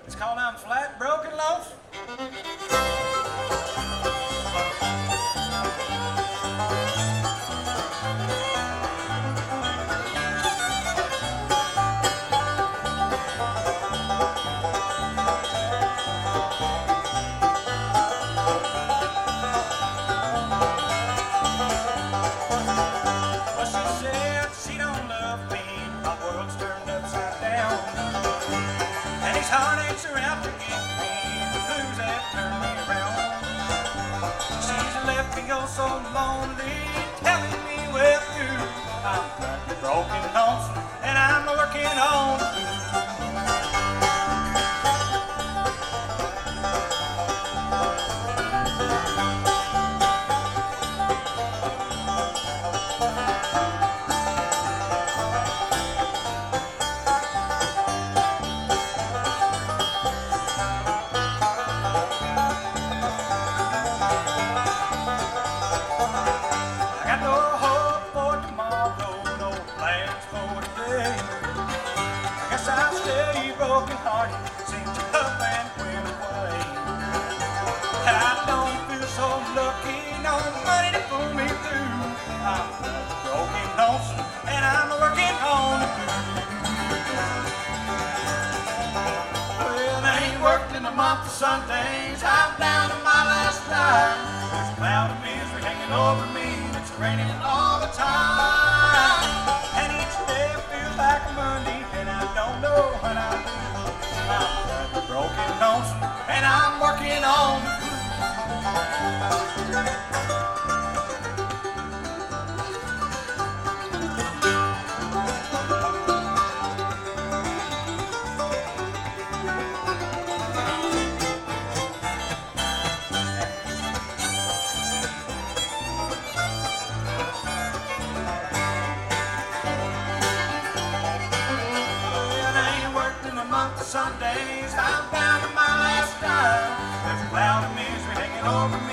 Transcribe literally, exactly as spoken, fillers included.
It's called I'm Flat Broken Lonesome. Well, she said she don't love me. My world's turned upside down. And these heartaches are out to get me. The blues have turned me around. She's left me oh so lonely, telling me well through. I'm flat, broken, lonesome, and I'm working on the blues. I got no hope for tomorrow, no plans for today. I guess I'll stay broken hearted, seem to love and win away. I don't feel so lucky, no money to pull me through. I'm broken, lonesome, and I'm working on the blues. Well, I ain't worked in a month of Sundays, I'm down to my last dime. There's a cloud of misery hanging over me, it's raining all the time. And each day feels like a Monday, and I don't know what I'll do. I'm broken, lonesome, and I'm working on the blues. Sundays, I'm down to my last dime. There's a cloud of misery hanging over me.